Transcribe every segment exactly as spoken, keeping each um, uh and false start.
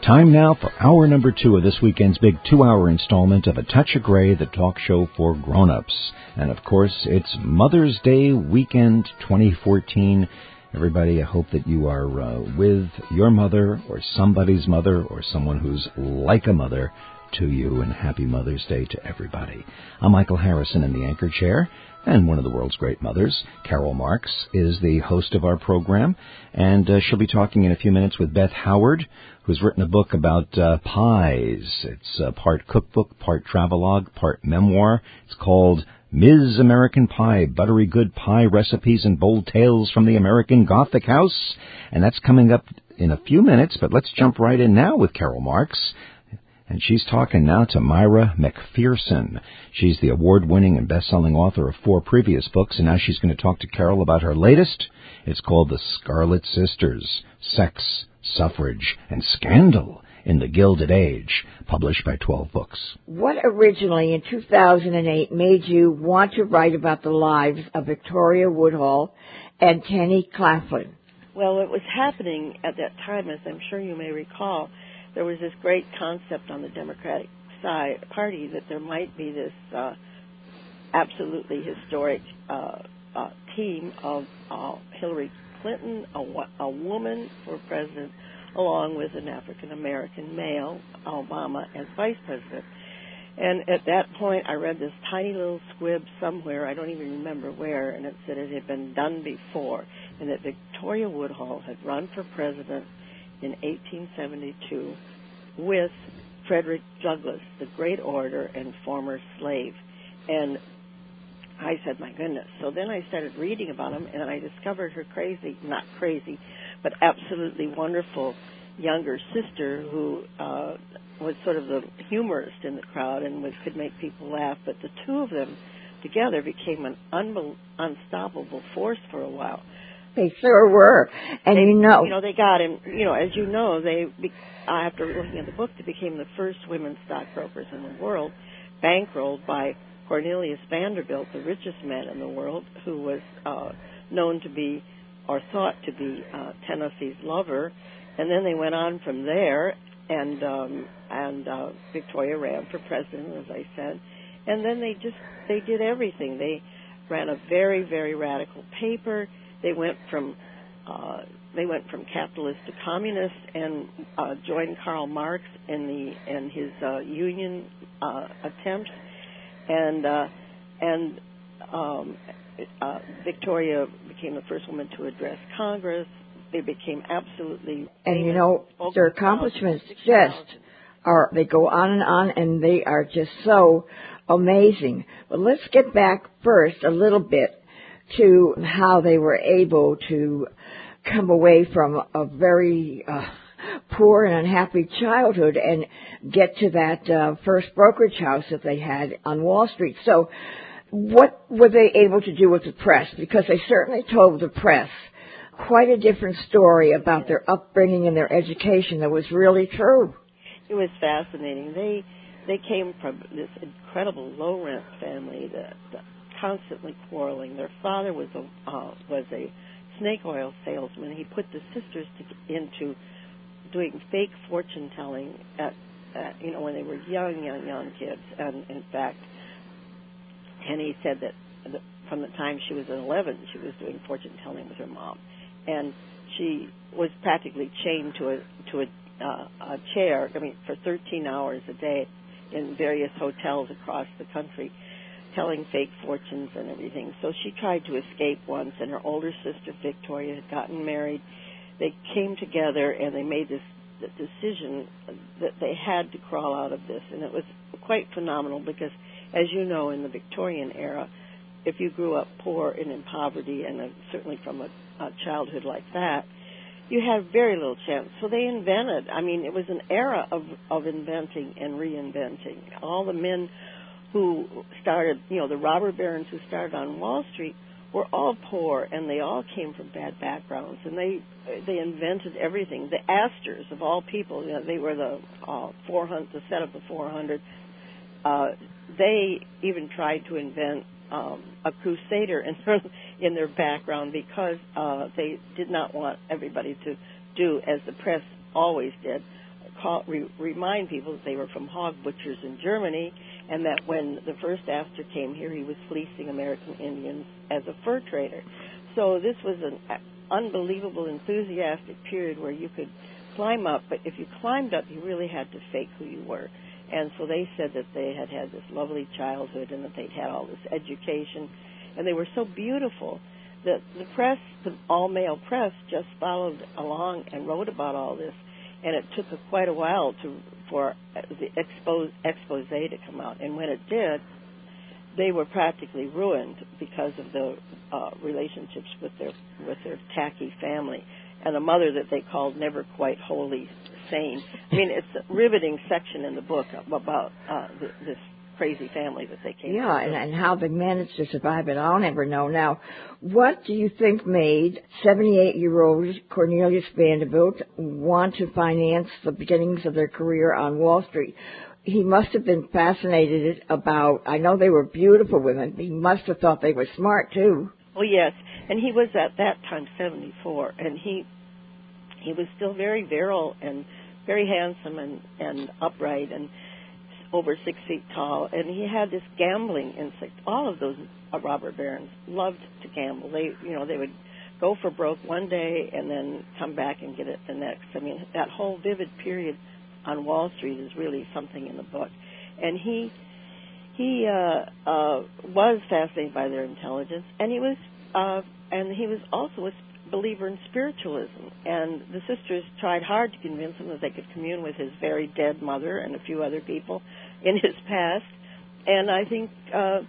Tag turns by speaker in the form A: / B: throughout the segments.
A: Time now for hour number two of this weekend's big two-hour installment of A Touch of Gray, the talk show for grown-ups. And, of course, it's Mother's Day weekend twenty fourteen. Everybody, I hope that you are uh, with your mother or somebody's mother or someone who's like a mother to you, and happy Mother's Day to everybody. I'm Michael Harrison in the anchor chair, and one of the world's great mothers, Carol Marks, is the host of our program, and uh, she'll be talking in a few minutes with Beth Howard, who's written a book about uh, pies. It's uh, part cookbook, part travelogue, part memoir. It's called Miz American Pie, Buttery Good Pie Recipes and Bold Tales from the American Gothic House, and that's coming up in a few minutes, but let's jump right in now with Carol Marks. And she's talking now to Myra McPherson. She's the award-winning and best-selling author of four previous books, and now she's going to talk to Carol about her latest. It's called The Scarlet Sisters, Sex, Suffrage, and Scandal in the Gilded Age, published by twelve Books.
B: What originally, in two thousand eight, made you want to write about the lives of Victoria Woodhull and Tenny Claflin?
C: Well, it was happening at that time, as I'm sure you may recall. There was this great concept on the Democratic side party that there might be this uh, absolutely historic uh, uh, team of uh, Hillary Clinton, a, a woman for president, along with an African-American male, Obama, as vice president. And at that point, I read this tiny little squib somewhere, I don't even remember where, and it said it had been done before, and that Victoria Woodhull had run for president in eighteen seventy-two with Frederick Douglass, the great orator and former slave. And I said, my goodness. So then I started reading about him, and I discovered her crazy, not crazy, but absolutely wonderful younger sister who uh, was sort of the humorist in the crowd and was, could make people laugh. But the two of them together became an unbe- unstoppable force for a while.
B: They sure were. And
C: they,
B: you know...
C: You know, they got him, you know, as you know, they, after looking at the book, they became the first women stockbrokers in the world, bankrolled by Cornelius Vanderbilt, the richest man in the world, who was uh, known to be, or thought to be, uh, Tennessee's lover. And then they went on from there, and um, and uh, Victoria ran for president, as I said. And then they just, they did everything. They ran a very, very radical paper. They went from uh, they went from capitalist to communist, and uh, joined Karl Marx in the in his uh, union uh, attempts, and uh, and um, uh, Victoria became the first woman to address Congress. They became absolutely
B: and you know their accomplishments just are they go on and on, and they are just so amazing. But let's get back first a little bit to how they were able to come away from a very uh, poor and unhappy childhood and get to that uh, first brokerage house that they had on Wall Street. So what were they able to do with the press? Because they certainly told the press quite a different story about their upbringing and their education that was really true.
C: It was fascinating. They they came from this incredible low-rent family that, that constantly quarreling. Their father was a uh, was a snake oil salesman. He put the sisters to, into doing fake fortune telling at, at you know when they were young, young, young kids. And in fact, Henny said that the, from the time she was eleven, she was doing fortune telling with her mom, and she was practically chained to a to a, uh, a chair. I mean, for thirteen hours a day in various hotels across the country, telling fake fortunes and everything. So she tried to escape once, and her older sister, Victoria, had gotten married. They came together, and they made this decision that they had to crawl out of this. And it was quite phenomenal because, as you know, in the Victorian era, if you grew up poor and in poverty, and uh, certainly from a, a childhood like that, you had very little chance. So they invented. I mean, it was an era of, of inventing and reinventing. All the men who started, you know, the robber barons who started on Wall Street were all poor, and they all came from bad backgrounds, and they they invented everything. The Astors, of all people, you know, they were the uh, four hundred, the set of the four hundred. Uh, they even tried to invent um, a crusader in their, in their background because uh, they did not want everybody to do as the press always did, call, re, remind people that they were from hog butchers in Germany, and that when the first Astor came here, he was fleecing American Indians as a fur trader. So this was an unbelievable, enthusiastic period where you could climb up, but if you climbed up, you really had to fake who you were. And so they said that they had had this lovely childhood and that they'd had all this education, and they were so beautiful that the press, the all-male press, just followed along and wrote about all this, and it took a, quite a while to for the expose, expose to come out. And when it did, they were practically ruined because of the uh, relationships with their with their tacky family and a mother that they called never quite wholly sane. I mean, it's a riveting section in the book about uh, th- this crazy family that they came
B: yeah,
C: from.
B: and, and how they managed to survive it, I'll never know. Now, what do you think made seventy-eight-year-old Cornelius Vanderbilt want to finance the beginnings of their career on Wall Street? He must have been fascinated about, I know they were beautiful women, but he must have thought they were smart, too.
C: Oh, yes, and he was at that time seventy-four, and he he was still very virile and very handsome and, and upright and over six feet tall, and he had this gambling instinct. All of those uh, robber barons loved to gamble. They, you know, they would go for broke one day and then come back and get it the next. I mean, that whole vivid period on Wall Street is really something in the book. And he he uh, uh, was fascinated by their intelligence, and he was uh, and he was also a believer in spiritualism. And the sisters tried hard to convince him that they could commune with his very dead mother and a few other people in his past. And I think uh,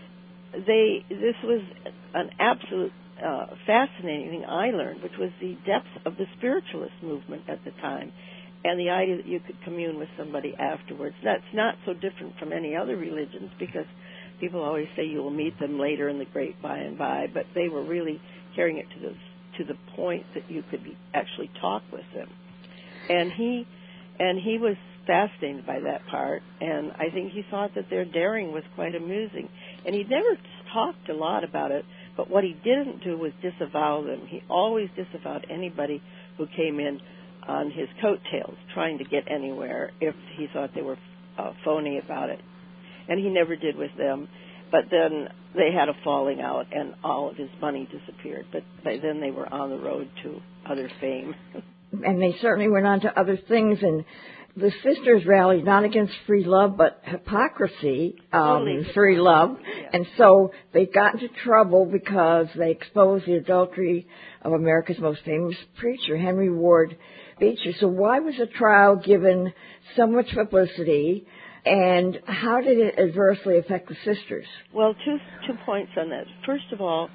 C: they this was an absolute uh, fascinating thing I learned, which was the depth of the spiritualist movement at the time, and the idea that you could commune with somebody afterwards. That's not so different from any other religions, because people always say you will meet them later in the great by and by, but they were really carrying it to the to the point that you could be, actually talk with them. And he and he was fascinated by that part, and I think he thought that their daring was quite amusing. And he never talked a lot about it, but what he didn't do was disavow them. He always disavowed anybody who came in on his coattails trying to get anywhere if he thought they were uh, phony about it. And he never did with them. But then they had a falling out, and all of his money disappeared. But by then they were on the road to other fame.
B: And they certainly went on to other things. And the sisters rallied not against free love, but hypocrisy, um,
C: Totally.
B: free love.
C: Yeah.
B: And so they got into trouble because they exposed the adultery of America's most famous preacher, Henry Ward Beecher. So why was the trial given so much publicity? And how did it adversely affect the sisters?
C: Well, two two points on that. First of all,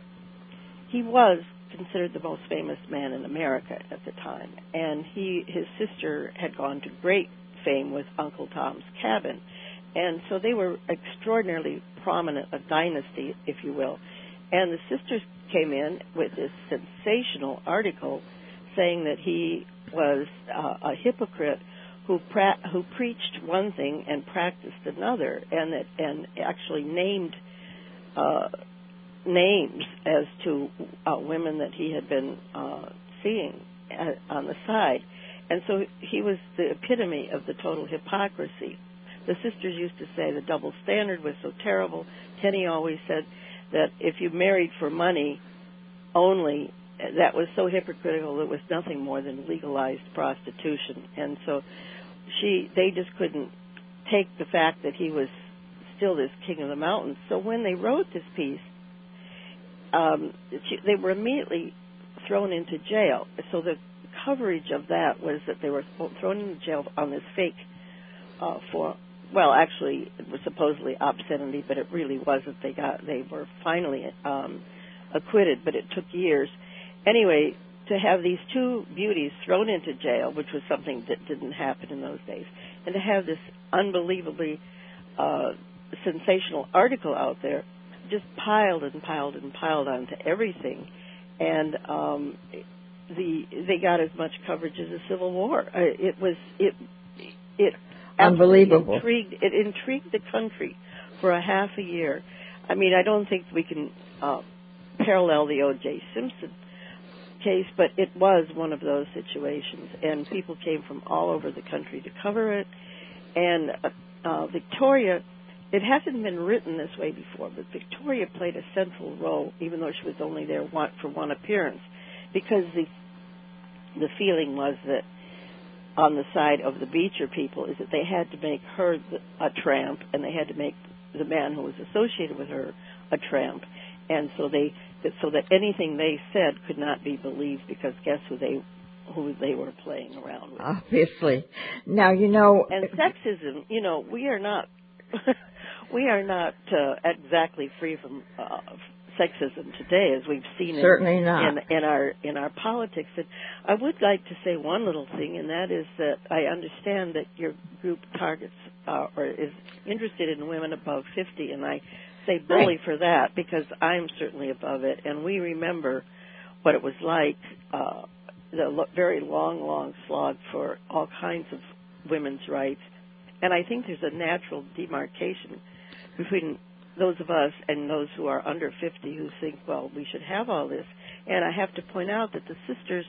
C: he was considered the most famous man in America at the time, and he his sister had gone to great fame with Uncle Tom's Cabin, and so they were extraordinarily prominent, a dynasty, if you will. And the sisters came in with this sensational article saying that he was uh, a hypocrite who pra- who preached one thing and practiced another, and that and actually named uh, names as to uh, women that he had been uh, seeing at, on the side. And so he was the epitome of the total hypocrisy. The sisters used to say the double standard was so terrible. Tenny always said that if you married for money only, that was so hypocritical, it was nothing more than legalized prostitution. And so she, they just couldn't take the fact that he was still this king of the mountains. So when they wrote this piece, um, she, they were immediately thrown into jail. So the coverage of that was that they were thrown into jail on this fake uh, for, well, actually it was supposedly obscenity, but it really wasn't. They got, they were finally um, acquitted, but it took years. Anyway, to have these two beauties thrown into jail, which was something that didn't happen in those days, and to have this unbelievably uh, sensational article out there, just piled and piled and piled onto everything, and um, the they got as much coverage as the Civil War. Uh, it was it it
B: unbelievable.
C: Intrigued, it intrigued the country for a half a year. I mean, I don't think we can uh, parallel the O J Simpson case, but it was one of those situations, and people came from all over the country to cover it. And uh, uh, Victoria, it hasn't been written this way before, but Victoria played a central role, even though she was only there one, for one appearance, because the the feeling was that on the side of the Beecher people is that they had to make her a tramp, and they had to make the man who was associated with her a tramp, and so they so that anything they said could not be believed, because guess who they who they were playing around with.
B: Obviously. Now, you know,
C: and sexism, you know, we are not we are not uh, exactly free from uh, sexism today, as we've seen
B: Certainly
C: in,
B: not.
C: in, in our in our politics. And I would like to say one little thing, and that is that I understand that your group targets uh, or is interested in women above fifty, and I say bully
B: right.
C: for that, because I'm certainly above it, and we remember what it was like, uh, the lo- very long, long slog for all kinds of women's rights. And I think there's a natural demarcation between those of us and those who are under fifty who think, well, we should have all this. And I have to point out that the sisters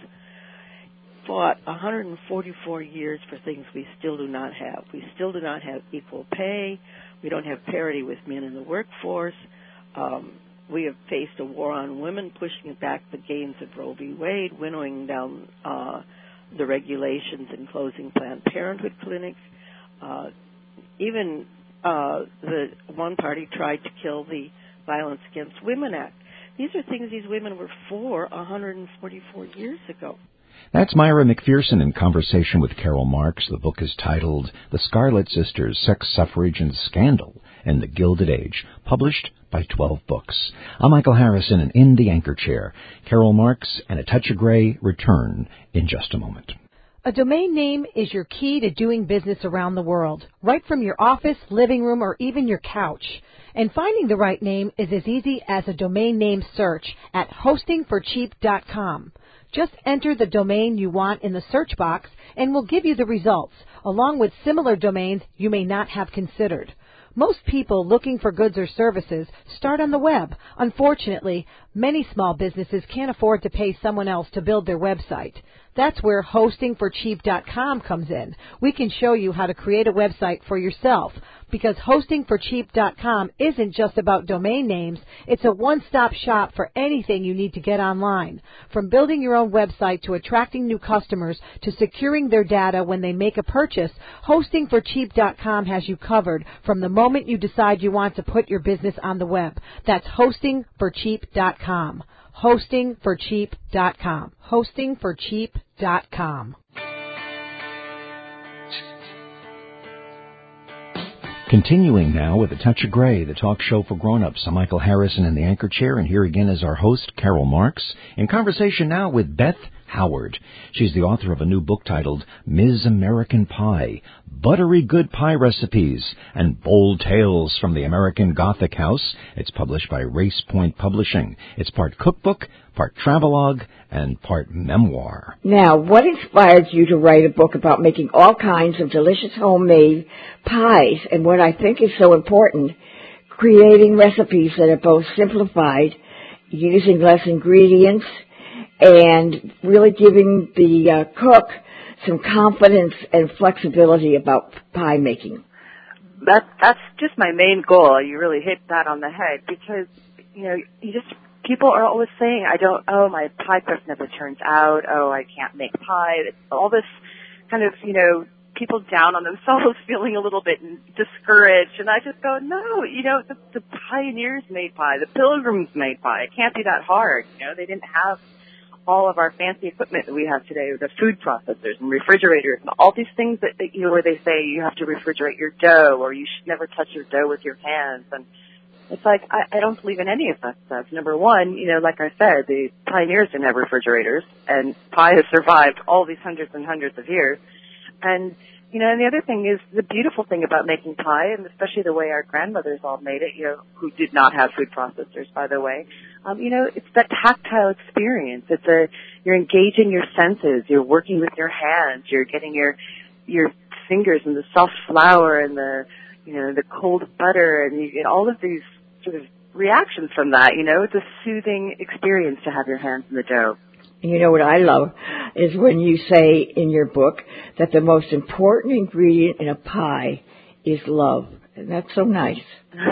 C: fought one hundred forty-four years for things we still do not have. We still do not have equal pay. We don't have parity with men in the workforce. Um, we have faced a war on women, pushing back the gains of Roe v. Wade, winnowing down uh, the regulations and closing Planned Parenthood clinics. Uh, even uh, the one party tried to kill the Violence Against Women Act. These are things these women were for one hundred forty-four years ago.
A: That's Myra McPherson in conversation with Carol Marks. The book is titled The Scarlet Sisters, Sex, Suffrage, and Scandal in the Gilded Age, published by twelve Books. I'm Michael Harrison, and in the anchor chair, Carol Marks and A Touch of Grey return in just a moment.
D: A domain name is your key to doing business around the world, right from your office, living room, or even your couch. And finding the right name is as easy as a domain name search at hosting for cheap dot com. Just enter the domain you want in the search box and we'll give you the results, along with similar domains you may not have considered. Most people looking for goods or services start on the web. Unfortunately, many small businesses can't afford to pay someone else to build their website. That's where hosting for cheap dot com comes in. We can show you how to create a website for yourself, because hosting for cheap dot com isn't just about domain names. It's a one-stop shop for anything you need to get online. From building your own website to attracting new customers to securing their data when they make a purchase, hosting for cheap dot com has you covered from the moment you decide you want to put your business on the web. That's hosting for cheap dot com. hosting for cheap dot com. hosting for cheap dot com.
A: Continuing now with A Touch of Grey, the talk show for grown-ups. I'm Michael Harrison in the anchor chair, and here again is our host, Carol Marks, in conversation now with Beth Howard. She's the author of a new book titled Miz American Pie, Buttery Good Pie Recipes and Bold Tales from the American Gothic House. It's published by Race Point Publishing. It's part cookbook, part travelogue, and part memoir.
B: Now, what inspired you to write a book about making all kinds of delicious homemade pies, and what I think is so important, creating recipes that are both simplified, using less ingredients, and really giving the uh, cook some confidence and flexibility about pie making?
E: That, that's just my main goal. You really hit that on the head, because, you know, you just, people are always saying, I don't, oh, my pie crust never turns out, oh, I can't make pie. It's all this kind of, you know, people down on themselves, feeling a little bit discouraged. And I just go, no, you know, the, the pioneers made pie, the pilgrims made pie. It can't be that hard. You know, they didn't have all of our fancy equipment that we have today, the food processors and refrigerators and all these things that, that, you know, where they say you have to refrigerate your dough or you should never touch your dough with your hands. And it's like, I, I don't believe in any of that stuff. Number one, you know, like I said, the pioneers didn't have refrigerators, and pie has survived all these hundreds and hundreds of years. And, you know, and the other thing is the beautiful thing about making pie, and especially the way our grandmothers all made it, you know, who did not have food processors, by the way, um, you know, it's that tactile experience. It's a, you're engaging your senses. You're working with your hands. You're getting your, your fingers in the soft flour and the, you know, the cold butter, and you get all of these sort of reactions from that. You know, it's a soothing experience to have your hands in the dough.
B: You know what I love is when you say in your book that the most important ingredient in a pie is love. And that's so nice.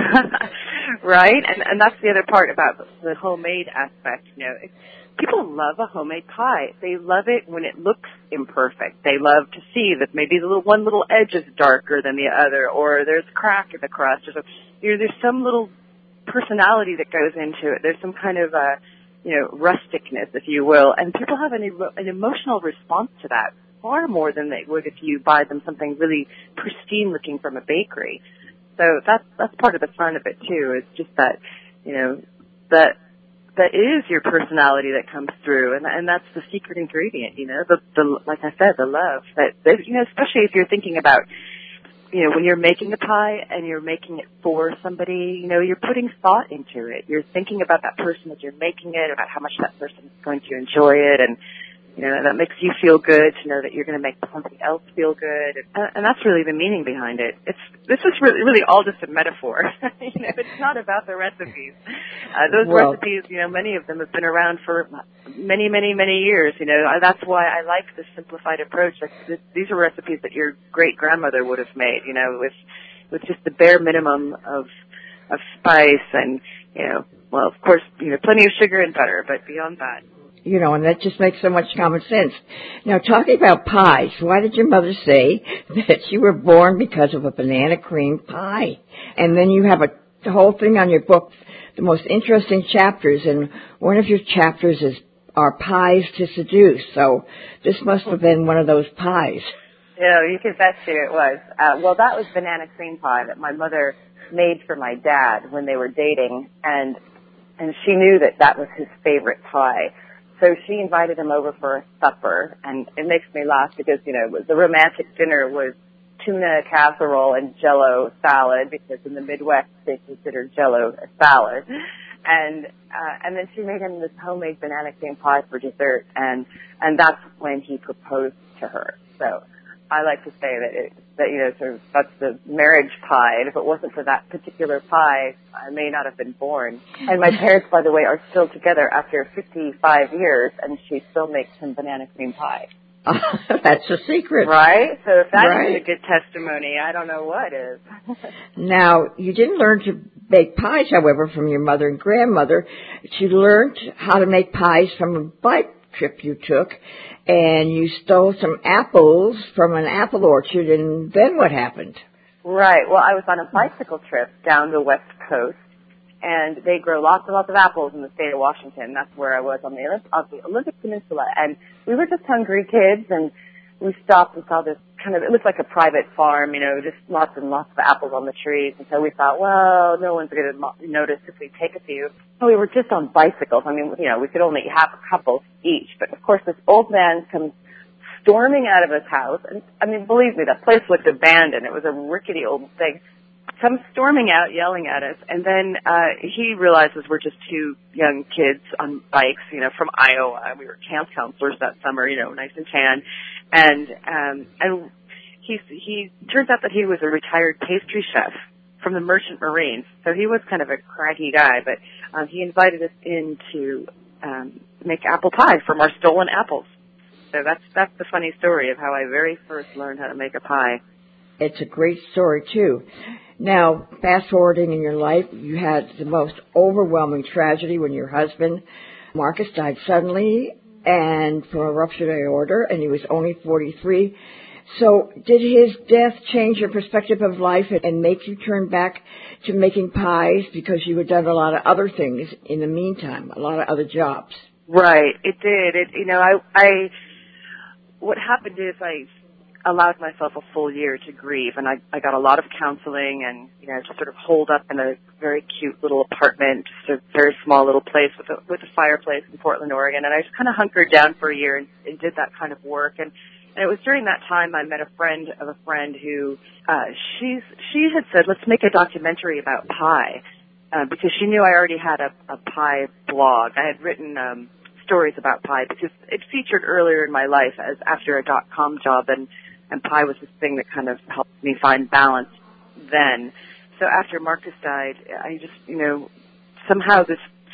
E: Right? And and that's the other part about the homemade aspect. You know, it's, people love a homemade pie. They love it when it looks imperfect. They love to see that maybe the little, one little edge is darker than the other, or there's a crack in the crust. Or so, you know, there's some little personality that goes into it. There's some kind of uh, you know, rusticness, if you will, and people have an, an emotional response to that far more than they would if you buy them something really pristine looking from a bakery. So that's that's part of the fun of it too. It's just that, you know, that that is your personality that comes through, and and that's the secret ingredient. You know, the the like I said, the love that, that you know, especially if you're thinking about, you know, when you're making a pie and you're making it for somebody, you know, you're putting thought into it. You're thinking about that person as you're making it, about how much that person is going to enjoy it, and you know, that makes you feel good to know that you're going to make somebody else feel good. And, and that's really the meaning behind it. It's This is really, really all just a metaphor. You know, it's not about the recipes. Uh, those well, recipes, you know, many of them have been around for many, many, many years. You know, that's why I like the simplified approach. Like, this, these are recipes that your great-grandmother would have made, you know, with with just the bare minimum of of spice and, you know, well, of course, you know, plenty of sugar and butter, but beyond that.
B: You know, and that just makes so much common sense. Now, talking about pies, why did your mother say that you were born because of a banana cream pie? And then you have a the whole thing on your book, the most interesting chapters, and one of your chapters is are pies to seduce. So this must have been one of those pies.
E: Yeah, you can bet you it was. Uh, well, that was banana cream pie that my mother made for my dad when they were dating, and and she knew that that was his favorite pie. So she invited him over for a supper, and it makes me laugh because, you know, the romantic dinner was tuna casserole and Jell-O salad, because in the Midwest they consider Jell-O a salad. And uh, and then she made him this homemade banana cream pie for dessert, and and that's when he proposed to her. So I like to say that it, that you know, sort of that's the marriage pie. And if it wasn't for that particular pie, I may not have been born. And my parents, by the way, are still together after fifty-five years, and she still makes him banana cream pie.
B: That's a secret.
E: Right? So if that
B: right.
E: isn't a good testimony, I don't know what is.
B: Now, you didn't learn to bake pies, however, from your mother and grandmother. You learned how to make pies from a bike trip you took, and you stole some apples from an apple orchard, and then what happened?
E: Right. Well, I was on a bicycle trip down the West Coast, and they grow lots and lots of apples in the state of Washington. That's where I was on the, on the Olympic Peninsula. And we were just hungry kids, and we stopped and saw this kind of, it looked like a private farm, you know, just lots and lots of apples on the trees. And so we thought, well, no one's going to notice if we take a few. So we were just on bicycles. I mean, you know, we could only have a couple each. But, of course, this old man comes storming out of his house. And, I mean, believe me, that place looked abandoned. It was a rickety old thing. Comes storming out, yelling at us, and then uh he realizes we're just two young kids on bikes, you know, from Iowa. We were camp counselors that summer, you know, nice and tan, and um and he he turns out that he was a retired pastry chef from the Merchant Marines, so he was kind of a craggy guy, but um he invited us in to um make apple pie from our stolen apples. So that's that's the funny story of how I very first learned how to make a pie.
B: It's a great story, too. Now, fast forwarding in your life, you had the most overwhelming tragedy when your husband, Marcus, died suddenly and from a ruptured aorta, and he was only forty-three. So did his death change your perspective of life and make you turn back to making pies because you had done a lot of other things in the meantime, a lot of other jobs?
E: Right, it did. It, you know, I, I, what happened is I allowed myself a full year to grieve, and I, I got a lot of counseling, and, you know, just sort of holed up in a very cute little apartment, just a very small little place with a, with a fireplace in Portland, Oregon, and I just kind of hunkered down for a year and, and did that kind of work, and, and it was during that time I met a friend of a friend who, uh, she's, she had said, let's make a documentary about pie, uh, because she knew I already had a, a pie blog. I had written, um, stories about pie because it featured earlier in my life as after a dot-com job, and And pie was this thing that kind of helped me find balance then. So after Marcus died, I just, you know, somehow this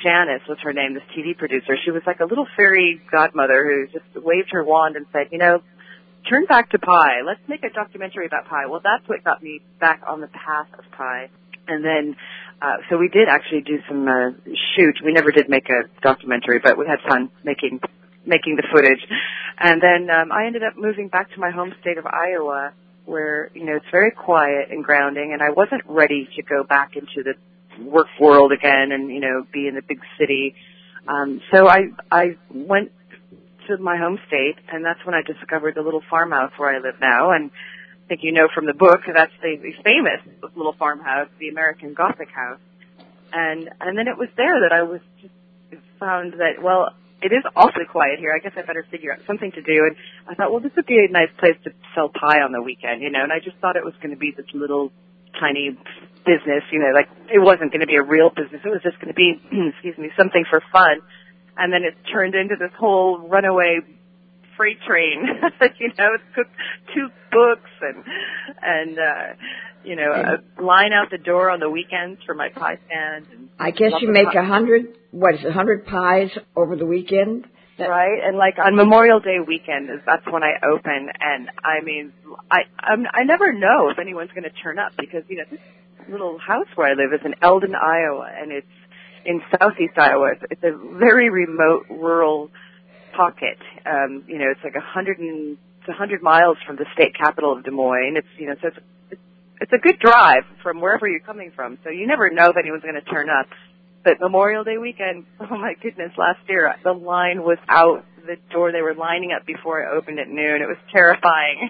E: Janice was her name, this T V producer. She was like a little fairy godmother who just waved her wand and said, you know, turn back to pie. Let's make a documentary about pie. Well, that's what got me back on the path of pie. And then, uh, so we did actually do some uh, shoot. We never did make a documentary, but we had fun making making the footage. And then um, I ended up moving back to my home state of Iowa, where, you know, it's very quiet and grounding, and I wasn't ready to go back into the work world again and, you know, be in the big city. Um, so I I went to my home state, and that's when I discovered the little farmhouse where I live now. And I think you know from the book, that's the, the famous little farmhouse, the American Gothic house. And and then it was there that I was just found that, well, it is awfully quiet here. I guess I better figure out something to do. And I thought, well, this would be a nice place to sell pie on the weekend, you know. And I just thought it was going to be this little tiny business, you know, like it wasn't going to be a real business. It was just going to be, excuse me, something for fun. And then it turned into this whole runaway freight train. You know, it took two books and, and, uh, you know, a line out the door on the weekends for my pie stand. And
B: I guess you make a hundred, what is it, a hundred pies over the weekend?
E: That, right, and like on Memorial Day weekend, is that's when I open, and I mean, I I'm, I never know if anyone's going to turn up because, you know, this little house where I live is in Eldon, Iowa, and it's in southeast Iowa. It's, it's a very remote rural pocket. Um, you know, it's like a hundred and it's a hundred miles from the state capital of Des Moines. It's, you know, so it's it's, it's a good drive from wherever you're coming from. So you never know if anyone's going to turn up. But Memorial Day weekend, oh my goodness, last year the line was out the door. They were lining up before I opened at noon. It was terrifying.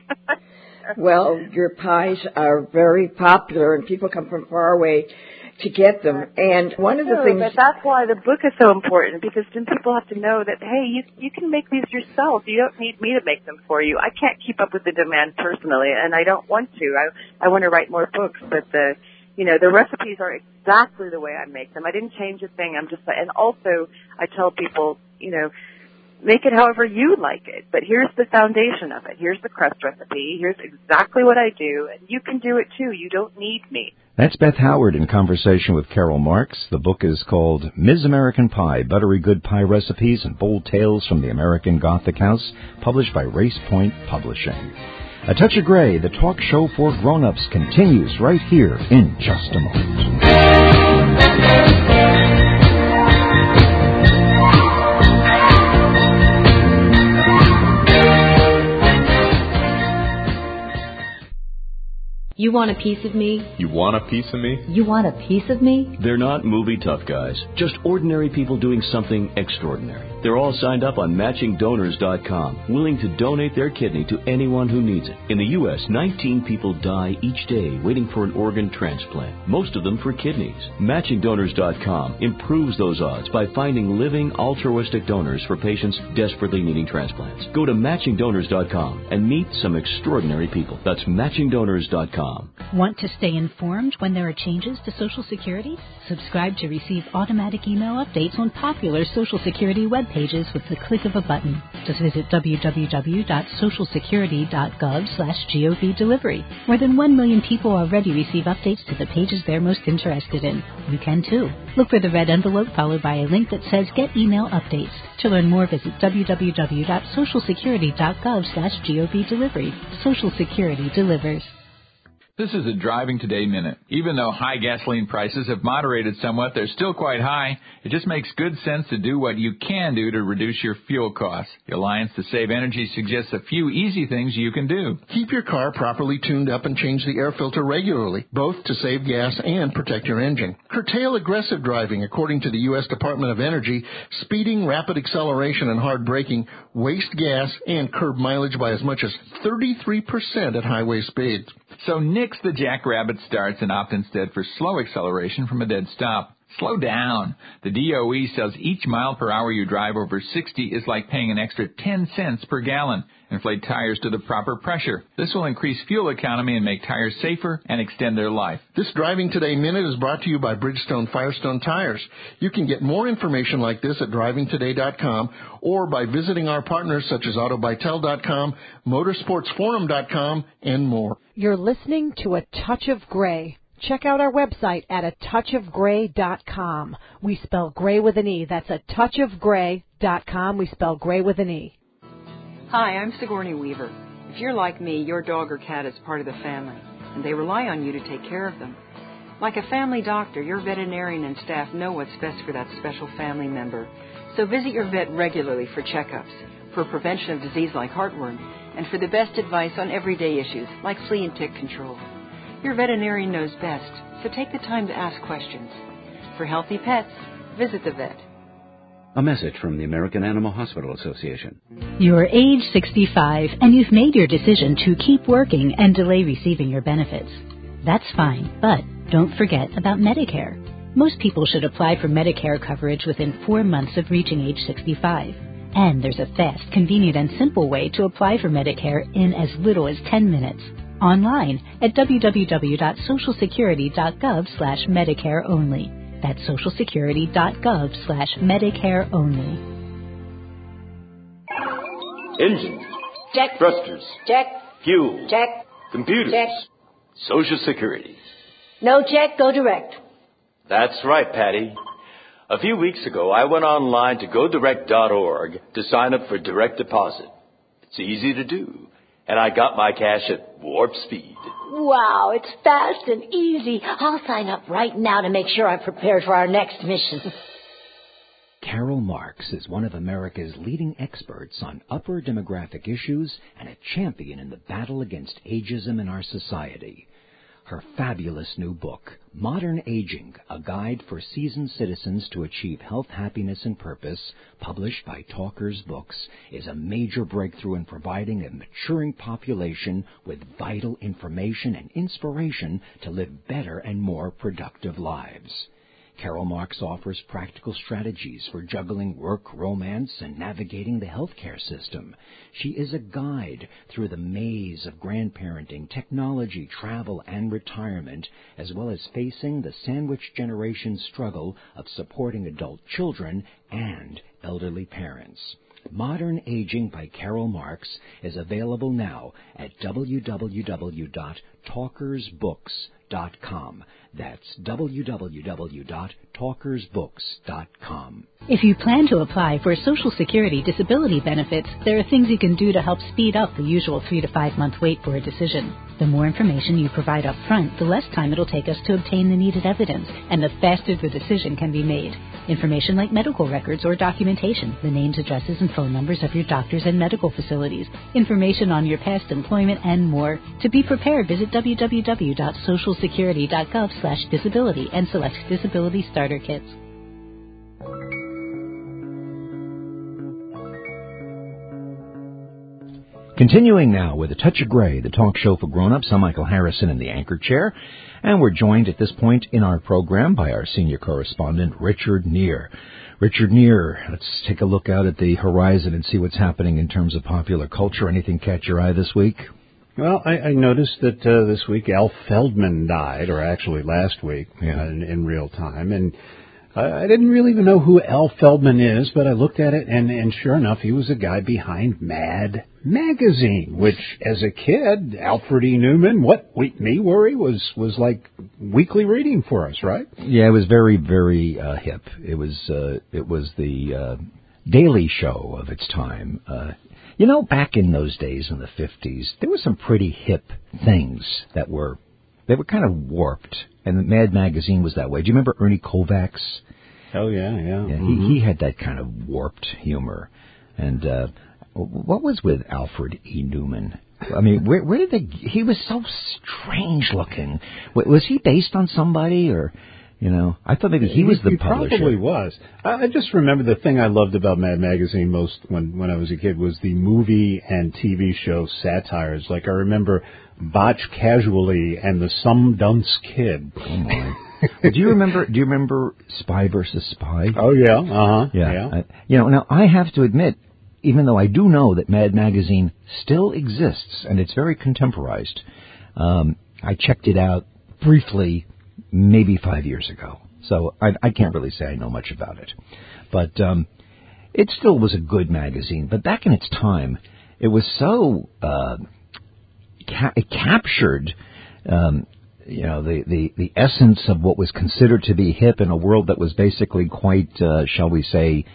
B: Well, your pies are very popular, and people come from far away to get them. And one of the
E: True,
B: things...
E: But that's why the book is so important, because then people have to know that, hey, you you can make these yourself. You don't need me to make them for you. I can't keep up with the demand personally, and I don't want to. I I want to write more books, but the... You know, the recipes are exactly the way I make them. I didn't change a thing. I'm just, and also I tell people, you know, make it however you like it. But here's the foundation of it. Here's the crust recipe. Here's exactly what I do. And you can do it too. You don't need me.
A: That's Beth Howard in conversation with Carol Marks. The book is called Miz American Pie, Buttery Good Pie Recipes and Bold Tales from the American Gothic House, published by Race Point Publishing. A Touch of Gray, the talk show for grown-ups, continues right here in just a moment.
F: You want a piece of me?
G: You want a piece of me?
F: You want a piece of me?
H: They're not movie tough guys, just ordinary people doing something extraordinary. They're all signed up on matching donors dot com, willing to donate their kidney to anyone who needs it. In the U S, nineteen people die each day waiting for an organ transplant, most of them for kidneys. matching donors dot com improves those odds by finding living altruistic donors for patients desperately needing transplants. Go to matching donors dot com and meet some extraordinary people. That's matching donors dot com.
I: Want to stay informed when there are changes to Social Security? Subscribe to receive automatic email updates on popular Social Security web pages with the click of a button. Just visit w w w dot social security dot gov slash gov delivery. More than one million people already receive updates to the pages they're most interested in. You can too. Look for the red envelope followed by a link that says Get Email Updates. To learn more, visit w w w dot social security dot gov slash gov delivery. Social Security delivers.
J: This is a Driving Today Minute. Even though high gasoline prices have moderated somewhat, they're still quite high. It just makes good sense to do what you can do to reduce your fuel costs. The Alliance to Save Energy suggests a few easy things you can do.
K: Keep your car properly tuned up and change the air filter regularly, both to save gas and protect your engine. Curtail aggressive driving. According to the U S Department of Energy, speeding, rapid acceleration, and hard braking waste gas and curb mileage by as much as thirty-three percent at highway speeds.
J: So nix the jackrabbit starts and opt instead for slow acceleration from a dead stop. Slow down. The D O E says each mile per hour you drive over sixty is like paying an extra ten cents per gallon. Inflate tires to the proper pressure. This will increase fuel economy and make tires safer and extend their life.
K: This Driving Today Minute is brought to you by Bridgestone Firestone Tires. You can get more information like this at driving today dot com or by visiting our partners such as auto bytel dot com, motorsports forum dot com, and more.
D: You're listening to A Touch of Gray, check out our website at a touch of gray dot com. We spell gray with an E. That's a touch of gray dot com. We spell gray with an E.
G: Hi, I'm Sigourney Weaver. If you're like me, your dog or cat is part of the family, and they rely on you to take care of them. Like a family doctor, your veterinarian and staff know what's best for that special family member. So visit your vet regularly for checkups, for prevention of disease like heartworm, and for the best advice on everyday issues like flea and tick control. Your veterinarian knows best, so take the time to ask questions. For healthy pets, visit the vet.
L: A message from the American Animal Hospital Association.
I: You're age sixty-five and you've made your decision to keep working and delay receiving your benefits. That's fine, but don't forget about Medicare. Most people should apply for Medicare coverage within four months of reaching age sixty-five. And there's a fast, convenient, and simple way to apply for Medicare in as little as ten minutes. Online at w w w dot social security dot gov slash Medicare only. That's social security dot gov slash Medicare only.
M: Engines.
N: Check.
M: Thrusters.
N: Check.
M: Fuel.
N: Check.
M: Computers.
N: Check.
M: Social Security.
N: No check, go direct.
M: That's right, Patty. A few weeks ago, I went online to go direct dot org to sign up for direct deposit. It's easy to do, and I got my cash at warp speed.
N: Wow, it's fast and easy. I'll sign up right now to make sure I'm prepared for our next mission.
A: Carol Marks is one of America's leading experts on upper demographic issues and a champion in the battle against ageism in our society. Her fabulous new book, Modern Aging, A Guide for Seasoned Citizens to Achieve Health, Happiness, and Purpose, published by Talkers Books, is a major breakthrough in providing a maturing population with vital information and inspiration to live better and more productive lives. Carol Marks offers practical strategies for juggling work, romance, and navigating the healthcare system. She is a guide through the maze of grandparenting, technology, travel, and retirement, as well as facing the sandwich generation struggle of supporting adult children and elderly parents. Modern Aging by Carol Marks is available now at w w w dot talkers books dot com. That's w w w dot talkers books dot com.
I: If you plan to apply for Social Security disability benefits, there are things you can do to help speed up the usual three to five month wait for a decision. The more information you provide up front, the less time it'll take us to obtain the needed evidence, and the faster the decision can be made. Information like medical records or documentation, the names, addresses, and phone numbers of your doctors and medical facilities, information on your past employment, and more. To be prepared, visit w w w dot social security dot gov slash disability and select Disability Starter Kits.
A: Continuing now with A Touch of Gray, the talk show for grown-ups. I'm Michael Harrison in the anchor chair, and we're joined at this point in our program by our senior correspondent, Richard Neer. Richard Neer, let's take a look out at the horizon and see what's happening in terms of popular culture. Anything catch your eye this week?
O: Well, I, I noticed that uh, this week Al Feldman died, or actually last week, yeah. uh, in, in real time, and I didn't really even know who Al Feldman is, but I looked at it, and, and sure enough, he was the guy behind Mad Magazine, which, as a kid, Alfred E. Newman, what we, me worry, was, was like weekly reading for us, right?
A: Yeah, it was very, very uh, hip. It was uh, it was the uh, Daily Show of its time. Uh, you know, back in those days in the fifties, there were some pretty hip things that were they were kind of warped. And Mad Magazine was that way. Do you remember Ernie Kovacs?
O: Oh, yeah, yeah.
A: yeah
O: mm-hmm.
A: he, he had that kind of warped humor. And uh, what was with Alfred E. Newman? I mean, where, where did they... He was so strange looking. Was he based on somebody or... You know, I thought maybe he, he was the
O: he
A: publisher.
O: He probably was. I just remember the thing I loved about Mad Magazine most when, when I was a kid was the movie and T V show satires. Like, I remember Botch Casually and The Some Dunce Kid.
A: Oh, my. Well, do you remember, do you remember Spy versus Spy?
O: Oh, yeah. Uh-huh.
A: Yeah.
O: yeah.
A: I, you know, now, I have to admit, even though I do know that Mad Magazine still exists, and it's very contemporized, um, I checked it out briefly maybe five years ago. So I, I can't really say I know much about it. But um, it still was a good magazine. But back in its time, it was so... Uh, ca- it captured um, you know, the, the, the essence of what was considered to be hip in a world that was basically quite, uh, shall we say,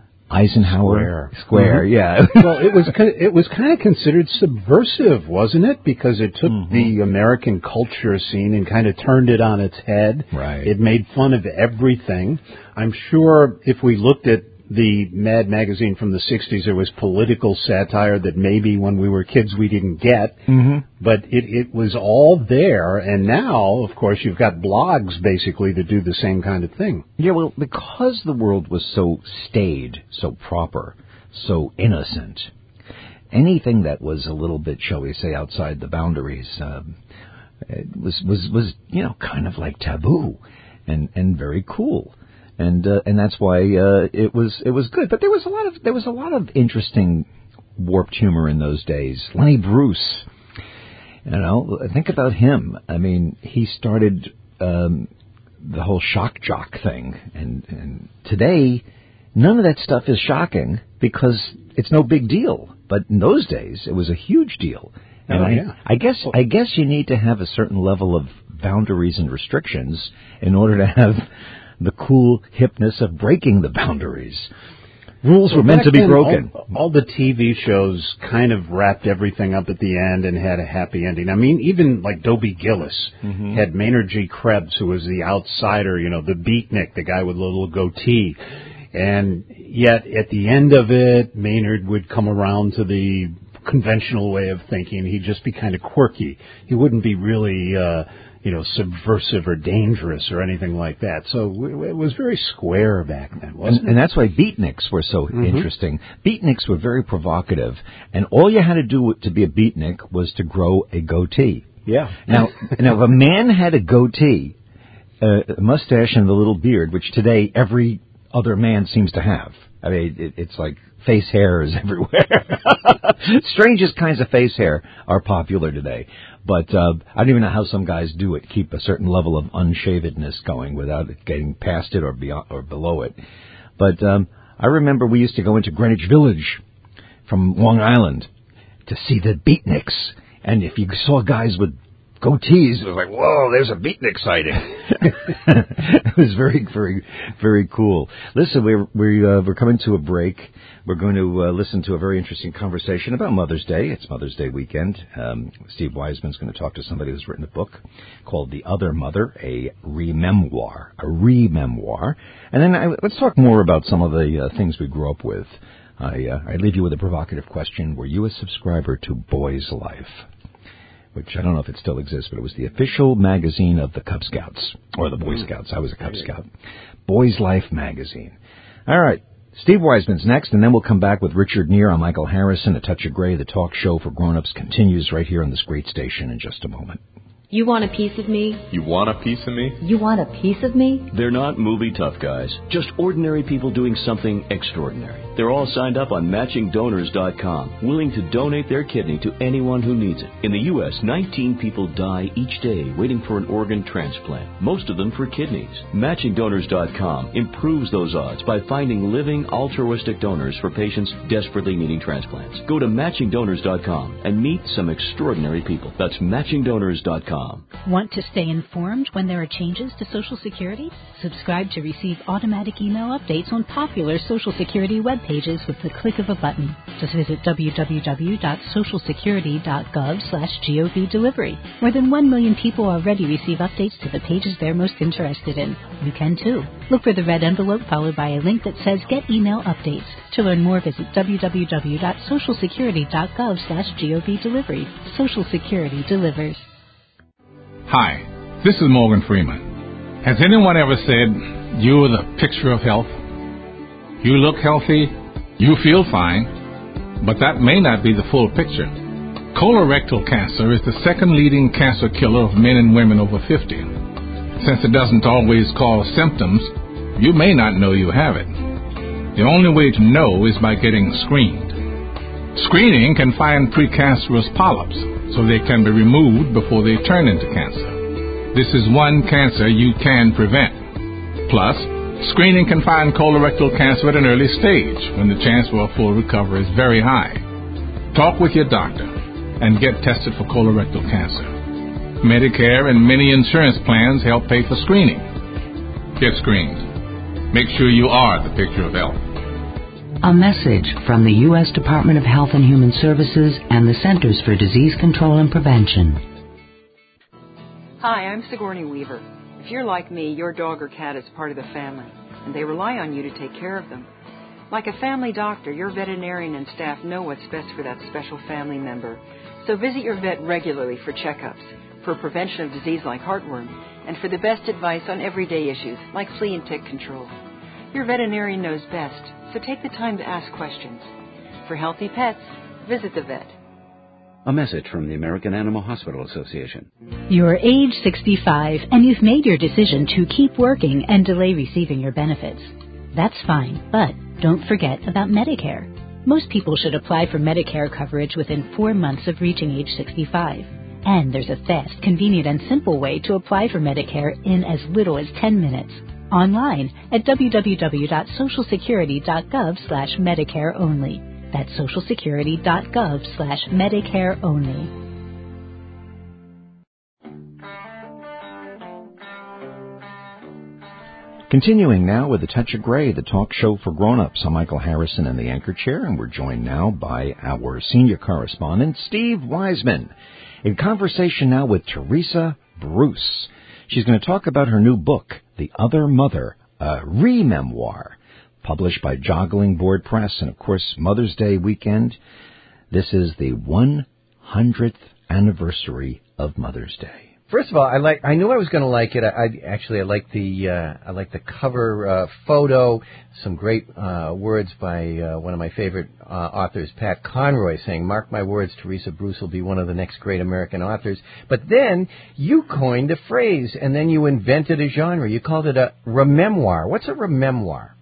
A: Eisenhower
O: Square,
A: Square,
O: mm-hmm.
A: yeah.
O: Well, it was it was kind of considered subversive, wasn't it? Because it took mm-hmm. the American culture scene and kind of turned it on its head.
A: Right.
O: It made fun of everything. I'm sure if we looked at the Mad magazine from the sixties, there was political satire that maybe when we were kids we didn't get,
A: mm-hmm.
O: but it, it was all there. And now, of course, you've got blogs basically that do the same kind of thing.
A: Yeah, well, because the world was so staid, so proper, so innocent, anything that was a little bit, shall we say, outside the boundaries um, it was was was you know kind of like taboo and and very cool. And uh, and that's why uh, it was it was good. But there was a lot of there was a lot of interesting warped humor in those days. Lenny Bruce, you know, think about him. I mean, he started um, the whole shock jock thing, and and today none of that stuff is shocking because it's no big deal. But in those days, it was a huge deal. And
O: oh,
A: I,
O: yeah.
A: I guess I guess you need to have a certain level of boundaries and restrictions in order to have the cool hipness of breaking the boundaries. Rules
O: well,
A: were meant to be broken.
O: All, all the T V shows kind of wrapped everything up at the end and had a happy ending. I mean, even like Dobie Gillis
A: mm-hmm.
O: had Maynard G. Krebs, who was the outsider, you know, the beatnik, the guy with the little goatee. And yet, at the end of it, Maynard would come around to the conventional way of thinking. He'd just be kind of quirky. He wouldn't be really... Uh, you know, subversive or dangerous or anything like that. So it was very square back then, wasn't
A: and,
O: it?
A: And that's why beatniks were so mm-hmm. interesting. Beatniks were very provocative, and all you had to do to be a beatnik was to grow a goatee.
O: Yeah.
A: Now, now if a man had a goatee, uh, a mustache and a little beard, which today every other man seems to have. I mean, it, it's like face hair is everywhere. Strangest kinds of face hair are popular today. But uh, I don't even know how some guys do it, keep a certain level of unshavedness going without it getting past it or beyond or below it. But um, I remember we used to go into Greenwich Village from Long Island to see the beatniks. And if you saw guys with goatees, it was like, whoa, there's a beatnik sighting. It was very, very, very cool. Listen, we're we're, uh, we're coming to a break. We're going to uh, listen to a very interesting conversation about Mother's Day. It's Mother's Day weekend. Um, Steve Wiseman's going to talk to somebody who's written a book called The Other Mother, a re-memoir, a re-memoir. And then I, let's talk more about some of the uh, things we grew up with. I, uh, I leave you with a provocative question. Were you a subscriber to Boys Life? Which I don't know if it still exists, but it was the official magazine of the Cub Scouts, or the Boy Scouts. I was a Cub Scout. Boys Life magazine. All right. Steve Wiseman's next, and then we'll come back with Richard Neer. I'm Michael Harrison. A Touch of Gray, the talk show for grown-ups, continues right here on this great station in just a moment.
F: You want a piece of me?
P: You want a piece of me?
F: You want a piece of me?
H: They're not movie tough guys, just ordinary people doing something extraordinary. They're all signed up on matching donors dot com, willing to donate their kidney to anyone who needs it. In the U S, nineteen people die each day waiting for an organ transplant, most of them for kidneys. matching donors dot com improves those odds by finding living altruistic donors for patients desperately needing transplants. Go to matching donors dot com and meet some extraordinary people. That's matching donors dot com.
I: Want to stay informed when there are changes to Social Security? Subscribe to receive automatic email updates on popular Social Security web pages with the click of a button. Just visit w w w dot social security dot gov slash gov delivery. More than one million people already receive updates to the pages they're most interested in. You can too. Look for the red envelope followed by a link that says Get Email Updates. To learn more, visit w w w dot social security dot gov slash gov delivery. Social Security delivers.
Q: Hi, this is Morgan Freeman. Has anyone ever said, you're the picture of health? You look healthy, you feel fine, but that may not be the full picture. Colorectal cancer is the second leading cancer killer of men and women over fifty. Since it doesn't always cause symptoms, you may not know you have it. The only way to know is by getting screened. Screening can find precancerous polyps, so they can be removed before they turn into cancer. This is one cancer you can prevent. Plus, screening can find colorectal cancer at an early stage when the chance for a full recovery is very high. Talk with your doctor and get tested for colorectal cancer. Medicare and many insurance plans help pay for screening. Get screened. Make sure you are the picture of health.
P: A message from the U S Department of Health and Human Services and the Centers for Disease Control and Prevention.
G: Hi, I'm Sigourney Weaver. If you're like me, your dog or cat is part of the family, and they rely on you to take care of them. Like a family doctor, your veterinarian and staff know what's best for that special family member. So visit your vet regularly for checkups, for prevention of disease like heartworm, and for the best advice on everyday issues like flea and tick control. Your veterinarian knows best, so take the time to ask questions. For healthy pets, visit the vet.
L: A message from the American Animal Hospital Association.
I: You're age sixty-five and you've made your decision to keep working and delay receiving your benefits. That's fine, but don't forget about Medicare. Most people should apply for Medicare coverage within four months of reaching age sixty-five. And there's a fast, convenient, and simple way to apply for Medicare in as little as ten minutes. Online at w w w dot social security dot gov slash Medicare only. That's social security dot gov slash Medicare only.
A: Continuing now with A Touch of Gray, the talk show for grown-ups. I'm Michael Harrison in the anchor chair, and we're joined now by our senior correspondent, Steve Wiseman, in conversation now with Teresa Bruce. She's going to talk about her new book, The Other Mother, a re-memoir, published by Joggling Board Press. And, of course, Mother's Day weekend. This is the one hundredth anniversary of Mother's Day.
R: First of all, I like. I knew I was going to like it. I, I actually I like the uh, I like the cover uh, photo. Some great uh, words by uh, one of my favorite uh, authors, Pat Conroy, saying, "Mark my words, Teresa Bruce will be one of the next great American authors." But then you coined a phrase, and then you invented a genre. You called it a rememoir. What's a rememoir?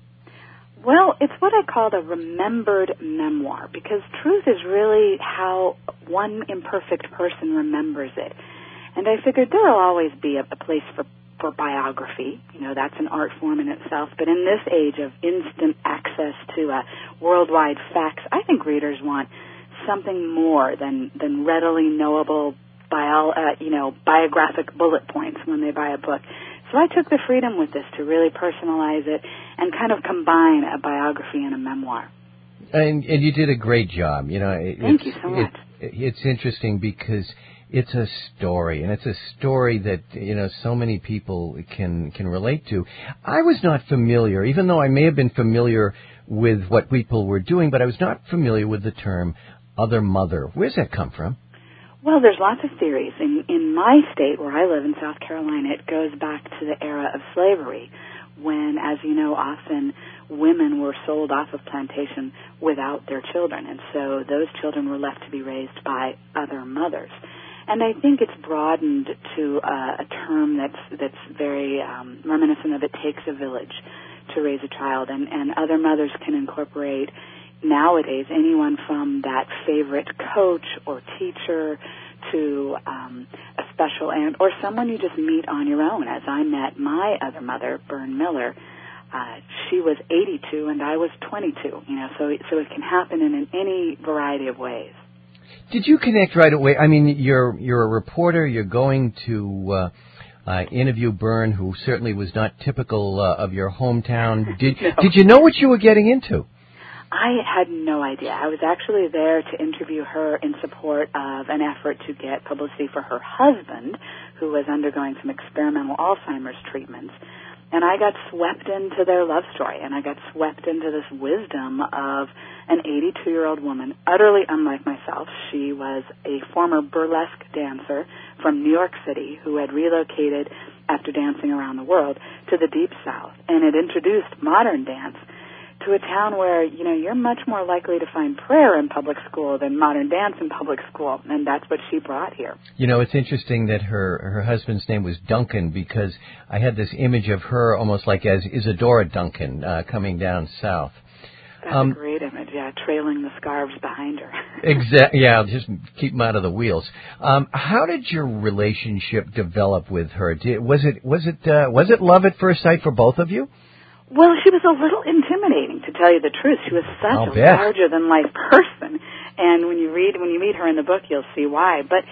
E: Well, it's what I called a remembered memoir, because truth is really how one imperfect person remembers it. And I figured there will always be a, a place for, for biography. You know, that's an art form in itself. But in this age of instant access to uh, worldwide facts, I think readers want something more than, than readily knowable bio, uh, you know, biographic bullet points when they buy a book. So I took the freedom with this to really personalize it and kind of combine a biography and a memoir.
R: And, and you did a great job. You know, it,
E: Thank you so much.
R: It, it's interesting because it's a story, and it's a story that, you know, so many people can can relate to. I was not familiar, even though I may have been familiar with what people were doing, but I was not familiar with the term other mother. Where's that come from?
E: Well, there's lots of theories. In, in my state, where I live in South Carolina, it goes back to the era of slavery, when, as you know, often women were sold off of plantation without their children, and so those children were left to be raised by other mothers. And I think it's broadened to uh, a term that's that's very um, reminiscent of it takes a village to raise a child, and, and other mothers can incorporate nowadays anyone from that favorite coach or teacher to um, a special aunt or someone you just meet on your own. As I met my other mother, Bern Miller, uh, she was eighty-two and I was twenty-two. You know, so so it can happen in, in any variety of ways.
R: Did you connect right away? I mean, you're you're a reporter. You're going to uh, uh, interview Bern, who certainly was not typical uh, of your hometown. Did
E: no.
R: Did you know what you were getting into?
E: I had no idea. I was actually there to interview her in support of an effort to get publicity for her husband, who was undergoing some experimental Alzheimer's treatments. And I got swept into their love story, and I got swept into this wisdom of an eighty-two-year-old woman, utterly unlike myself. She was a former burlesque dancer from New York City who had relocated after dancing around the world to the Deep South, and had introduced modern dance to a town where, you know, you're much more likely to find prayer in public school than modern dance in public school, and that's what she brought here.
R: You know, it's interesting that her her husband's name was Duncan, because I had this image of her almost like as Isadora Duncan uh, coming down south.
E: That's
R: um,
E: a great image, yeah, trailing the scarves behind her.
R: Exactly, yeah, just keep them out of the wheels. Um, how did your relationship develop with her? Did, was it was it uh, was it love at first sight for both of you?
E: Well, she was a little intimidating, to tell you the truth. She was such
R: I'll
E: a
R: bet.
E: larger-than-life person, and when you read, when you meet her in the book, you'll see why. But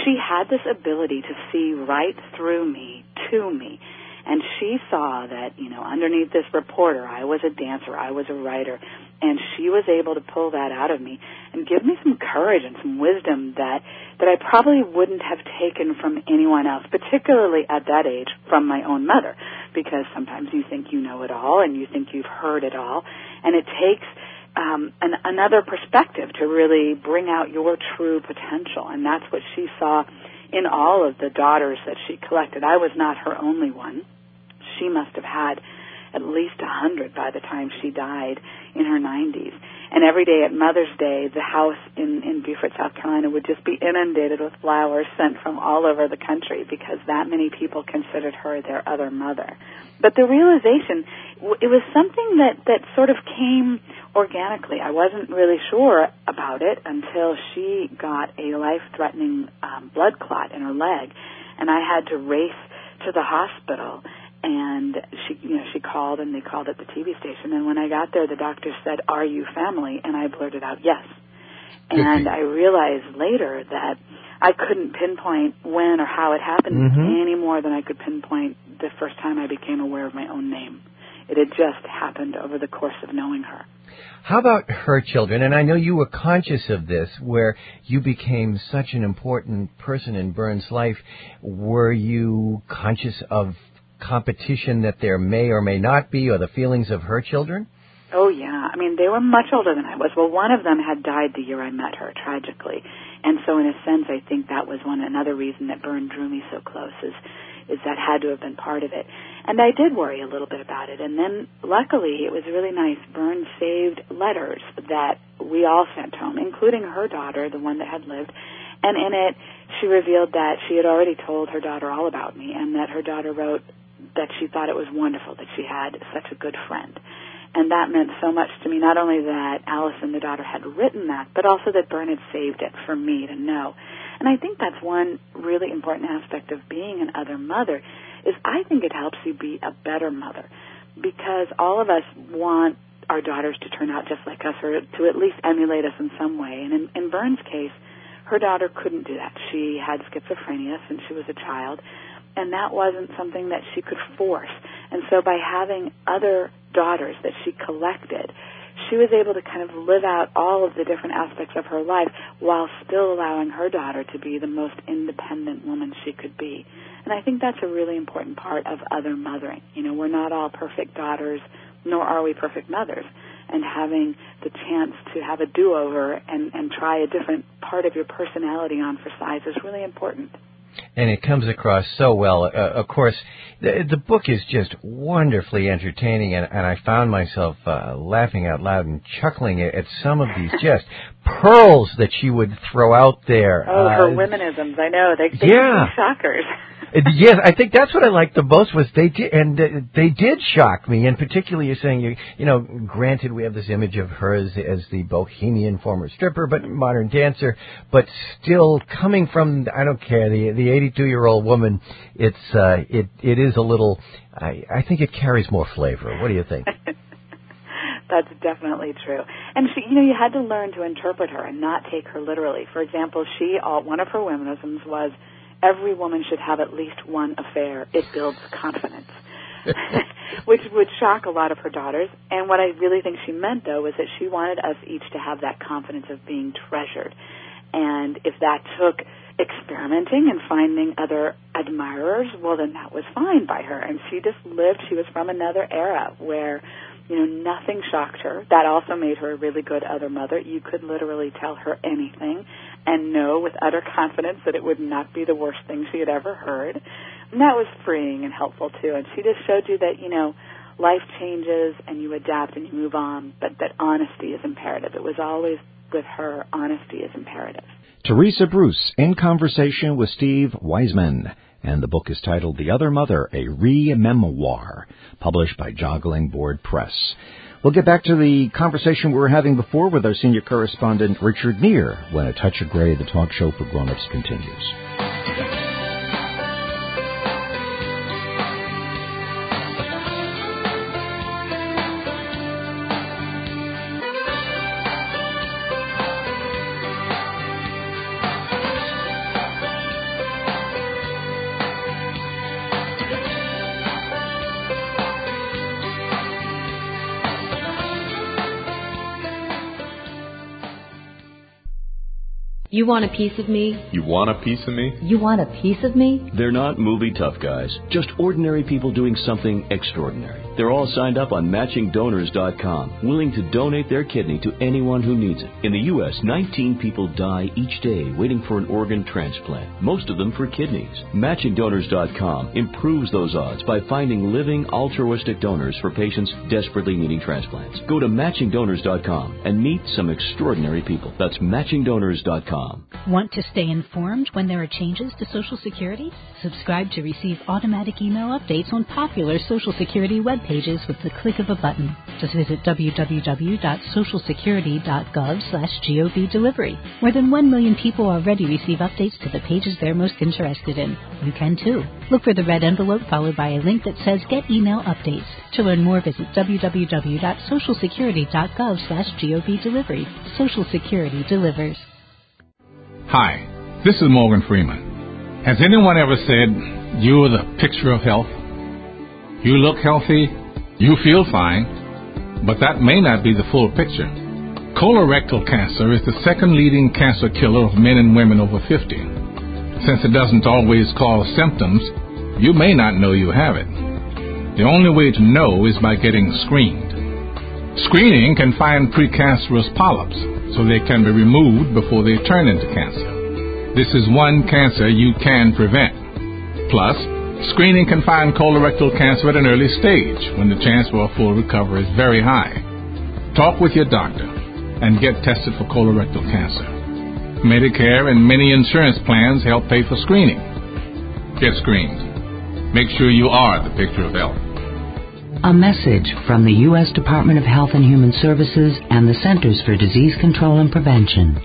S: she had this ability to see right through me, to me. And she saw that, you know, underneath this reporter, I was a dancer, I was a writer, and she was able to pull that out of me and give me some courage and some wisdom that, that I probably wouldn't have taken from anyone else, particularly at that age from my own mother, because sometimes you think you know it all and you think you've heard it all, and it takes um, an, another perspective to really bring out your true potential, and that's what she saw in all of the daughters that she collected. I was not her only one. She must have had at least a hundred by the time she died in her nineties. And every day at Mother's Day, the house in, in Beaufort, South Carolina would just be inundated with flowers sent from all over the country because that many people considered her their other mother. But the realization, it was something that, that sort of came organically. I wasn't really sure about it until she got a life-threatening um, blood clot in her leg, and I had to race to the hospital. And she, you know, she called, and they called at the T V station. And when I got there, the doctor said, "Are you family?" And I blurted out, "Yes." And I realized later that I couldn't pinpoint when or how it happened mm-hmm. any more than I could pinpoint the first time I became aware of my own name. It had just happened over the course of knowing her.
R: How about her children? And I know you were conscious of this, where you became such an important person in Bern's life. Were you conscious of competition that there may or may not be, or the feelings of her children?
S: Oh, yeah. I mean, they were much older than I was. Well, one of them had died the year I met her, tragically. And so in a sense, I think that was one another reason that Bern drew me so close, is, is that had to have been part of it. And I did worry a little bit about it. And then, luckily, it was really nice. Bern saved letters that we all sent home, including her daughter, the one that had lived. And in it, she revealed that she had already told her daughter all about me, and that her daughter wrote that she thought it was wonderful that she had such a good friend. And that meant so much to me, not only that Allison, the daughter, had written that, but also that Bern had saved it for me to know. And I think that's one really important aspect of being an other mother, is I think it helps you be a better mother, because all of us want our daughters to turn out just like us, or to at least emulate us in some way. And in, in Bern's case, her daughter couldn't do that. She had schizophrenia since she was a child, and that wasn't something that she could force. And so by having other daughters that she collected, she was able to kind of live out all of the different aspects of her life while still allowing her daughter to be the most independent woman she could be. And I think that's a really important part of other mothering. You know, we're not all perfect daughters, nor are we perfect mothers. And having the chance to have a do-over and, and try a different part of your personality on for size is really important.
R: And it comes across so well. Uh, of course, the, the book is just wonderfully entertaining, and, and I found myself uh, laughing out loud and chuckling at, at some of these just pearls that she would throw out there.
S: Oh, her
R: uh,
S: womenisms, I know. They, they
R: yeah.
S: shockers.
R: Yes, I think that's what I liked the most, was they did, and uh, they did shock me. And particularly, you're saying, you, you know, granted, we have this image of her as, as the bohemian former stripper, but modern dancer, but still coming from, I don't care, the the eighty-two-year-old woman. It's uh, it it is a little. I I think it carries more flavor. What do you think?
S: That's definitely true. And she, you know, you had to learn to interpret her and not take her literally. For example, she, all, one of her womenisms was, every woman should have at least one affair. It builds confidence, which would shock a lot of her daughters. And what I really think she meant, though, was that she wanted us each to have that confidence of being treasured. And if that took experimenting and finding other admirers, well, then that was fine by her. And she just lived, she was from another era where, you know, nothing shocked her. That also made her a really good other mother. You could literally tell her anything and know with utter confidence that it would not be the worst thing she had ever heard. And that was freeing and helpful, too. And she just showed you that, you know, life changes and you adapt and you move on, but that honesty is imperative. It was always, with her, honesty is imperative.
A: Teresa Bruce in conversation with Steve Wiseman. And the book is titled The Other Mother, a Re-Memoir, published by Joggling Board Press. We'll get back to the conversation we were having before with our senior correspondent, Richard Neer, when A Touch of Grey, the talk show for grown-ups, continues.
F: You want a piece of me?
H: You want a piece of me?
F: You want a piece of me?
H: They're not movie tough guys, just ordinary people doing something extraordinary. They're all signed up on matching donors dot com, willing to donate their kidney to anyone who needs it. In the U S, nineteen people die each day waiting for an organ transplant, most of them for kidneys. matching donors dot com improves those odds by finding living altruistic donors for patients desperately needing transplants. Go to matching donors dot com and meet some extraordinary people. That's matching donors dot com.
I: Want to stay informed when there are changes to Social Security? Subscribe to receive automatic email updates on popular Social Security web pages with the click of a button. Just visit w w w dot social security dot gov slash gov delivery. More than one million people already receive updates to the pages they're most interested in. You can too. Look for the red envelope followed by a link that says Get Email Updates. To learn more, visit w w w dot social security dot gov slash gov delivery. Social Security delivers.
Q: Hi, this is Morgan Freeman. Has anyone ever said, you're the picture of health? You look healthy, you feel fine, but that may not be the full picture. Colorectal cancer is the second leading cancer killer of men and women over fifty. Since it doesn't always cause symptoms, you may not know you have it. The only way to know is by getting screened. Screening can find precancerous polyps, so they can be removed before they turn into cancer. This is one cancer you can prevent. Plus, screening can find colorectal cancer at an early stage when the chance for a full recovery is very high. Talk with your doctor and get tested for colorectal cancer. Medicare and many insurance plans help pay for screening. Get screened. Make sure you are the picture of health.
P: A message from the U S Department of Health and Human Services and the Centers for Disease Control and Prevention.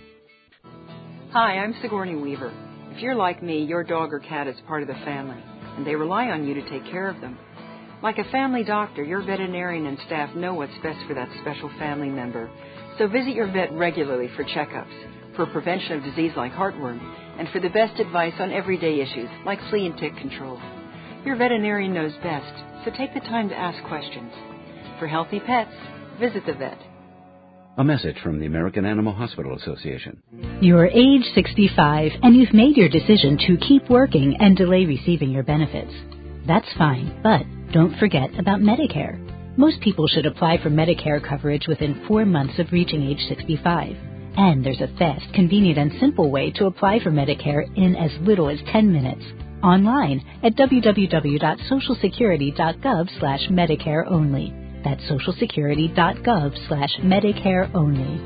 G: Hi, I'm Sigourney Weaver. If you're like me, your dog or cat is part of the family, and they rely on you to take care of them. Like a family doctor, your veterinarian and staff know what's best for that special family member. So visit your vet regularly for checkups, for prevention of disease like heartworm, and for the best advice on everyday issues like flea and tick control. Your veterinarian knows best, so take the time to ask questions. For healthy pets, visit the vet.
L: A message from the American Animal Hospital Association.
I: You're age sixty-five and you've made your decision to keep working and delay receiving your benefits. That's fine, but don't forget about Medicare. Most people should apply for Medicare coverage within four months of reaching age sixty-five. And there's a fast, convenient, and simple way to apply for Medicare in as little as ten minutes. Online at w w w dot social security dot gov slash Medicare only. That's social security dot gov slash Medicare only.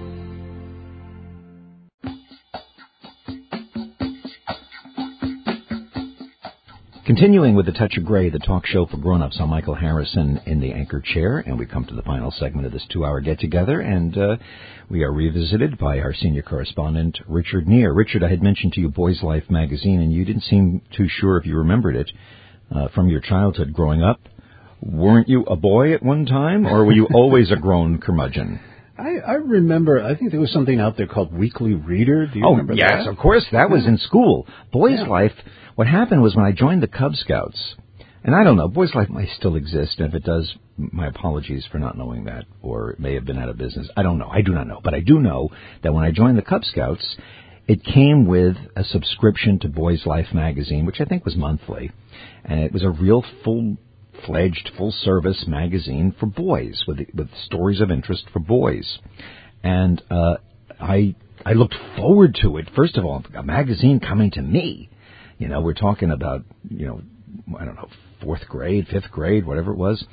A: Continuing with the Touch of Gray, the talk show for grown-ups, I'm Michael Harrison in the anchor chair, and we come to the final segment of this two-hour get-together, and uh, we are revisited by our senior correspondent, Richard Neer. Richard, I had mentioned to you Boys Life magazine, and you didn't seem too sure if you remembered it uh, from your childhood growing up. Weren't you a boy at one time, or were you always a grown curmudgeon?
O: I, I remember, I think there was something out there called Weekly Reader. Do you
A: oh,
O: remember
A: yes,
O: that?
A: Yes, of course. That was in school. Boys
O: yeah.
A: Life, what happened was when I joined the Cub Scouts, and I don't know, Boys Life might still exist, and if it does, my apologies for not knowing that, or it may have been out of business. I don't know. I do not know. But I do know that when I joined the Cub Scouts, it came with a subscription to Boys Life magazine, which I think was monthly, and it was a real full fledged, full-service magazine for boys, with with stories of interest for boys. And uh, I I looked forward to it. First of all, a magazine coming to me. You know, we're talking about, you know, I don't know, fourth grade, fifth grade, whatever it was.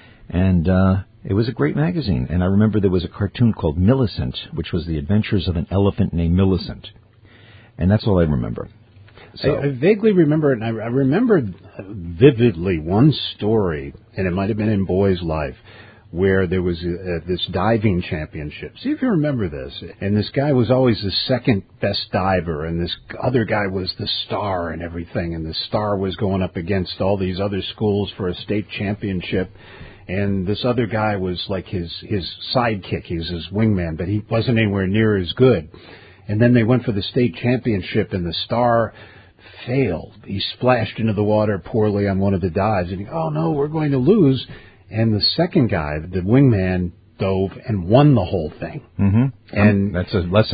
A: And uh, it was a great magazine. And I remember there was a cartoon called Millicent, which was the adventures of an elephant named Millicent. And that's all I remember. So.
O: I, I vaguely remember it, and I, I remember vividly one story, and it might have been in Boys Life, where there was a, a, this diving championship. See if you remember this. And this guy was always the second best diver, and this other guy was the star and everything, and the star was going up against all these other schools for a state championship. And this other guy was like his, his sidekick. He was his wingman, but he wasn't anywhere near as good. And then they went for the state championship, and the star failed. He splashed into the water poorly on one of the dives, and he, oh no, we're going to lose. And the second guy, the wingman, dove and won the whole thing.
A: Mm-hmm.
O: And
A: um, that's a lesson.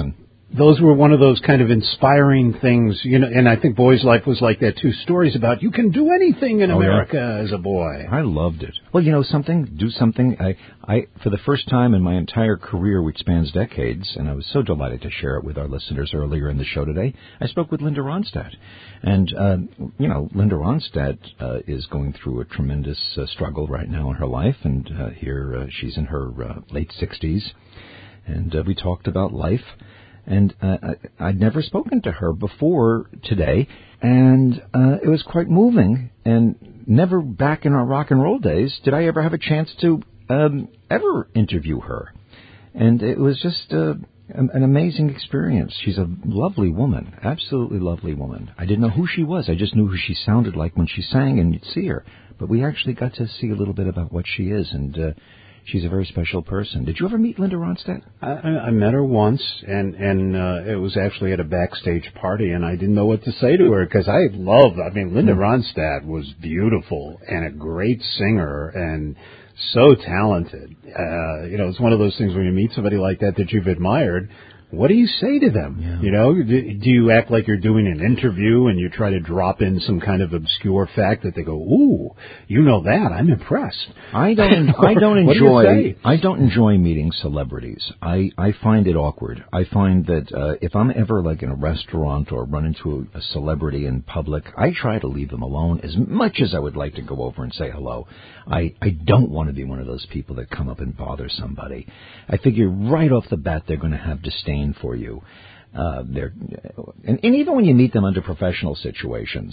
O: those were one of those kind of inspiring things, you know, and I think Boy's Life was like that too. Stories about you can do anything in
A: oh,
O: America
A: yeah.
O: as a boy.
A: I loved it. Well, you know something, do something. I, I, for the first time in my entire career, which spans decades, and I was so delighted to share it with our listeners earlier in the show today, I spoke with Linda Ronstadt. And, uh, you know, Linda Ronstadt uh, is going through a tremendous uh, struggle right now in her life, and uh, here uh, she's in her uh, late sixties, and uh, we talked about life. And uh, I, I'd never spoken to her before today, and uh, it was quite moving. And never back in our rock and roll days did I ever have a chance to um, ever interview her. And it was just uh, an amazing experience. She's a lovely woman, absolutely lovely woman. I didn't know who she was. I just knew who she sounded like when she sang, and you'd see her. But we actually got to see a little bit about what she is, and uh, she's a very special person. Did you ever meet Linda Ronstadt?
O: I, I met her once, and and uh, it was actually at a backstage party, and I didn't know what to say to her because I love. I mean, Linda Ronstadt was beautiful and a great singer and so talented. Uh, you know, it's one of those things when you meet somebody like that that you've admired. What do you say to them? Yeah. You know, do, do you act like you're doing an interview and you try to drop in some kind of obscure fact that they go, "Ooh, you know that? I'm impressed."
A: I don't. I don't enjoy. Do I don't enjoy meeting celebrities. I, I find it awkward. I find that uh, if I'm ever like in a restaurant or run into a, a celebrity in public, I try to leave them alone. As much as I would like to go over and say hello, I I don't want to be one of those people that come up and bother somebody. I figure right off the bat they're going to have disdain for you. Uh, they're, and, and even when you meet them under professional situations,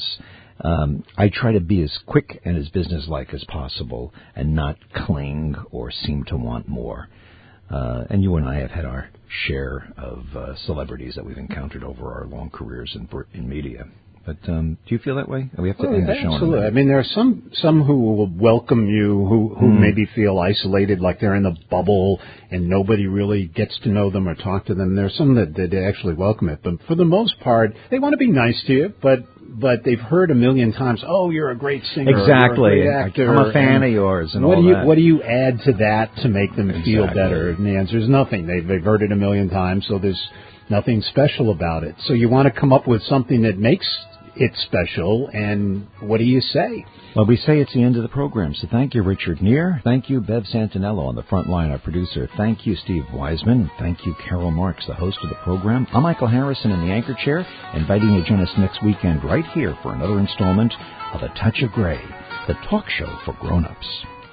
A: um, I try to be as quick and as businesslike as possible and not cling or seem to want more. Uh, and you and I have had our share of uh, celebrities that we've encountered over our long careers in, in media. But um, do you feel that way? We have to
O: well,
A: end the show.
O: Absolutely. I mean, there are some some who will welcome you, who who mm. maybe feel isolated, like they're in a bubble and nobody really gets to know them or talk to them. There are some that, that actually welcome it. But for the most part, they want to be nice to you, but but they've heard a million times, "Oh, you're a great singer.
A: Exactly.
O: You're a great actor.
A: I'm a fan
O: and
A: of yours." And
O: what
A: all
O: do you
A: that.
O: what do you add to that to make them
A: exactly.
O: feel better? And the answer is nothing. They've they've heard it a million times, so there's nothing special about it. So you want to come up with something that makes it's special, and what do you say?
A: Well, we say it's the end of the program, so thank you, Richard Neer. Thank you, Bev Santinello on the front line, our producer. Thank you, Steve Wiseman. Thank you, Carol Marks, the host of the program. I'm Michael Harrison in the anchor chair, inviting you to join us next weekend right here for another installment of A Touch of Gray, the talk show for grown-ups.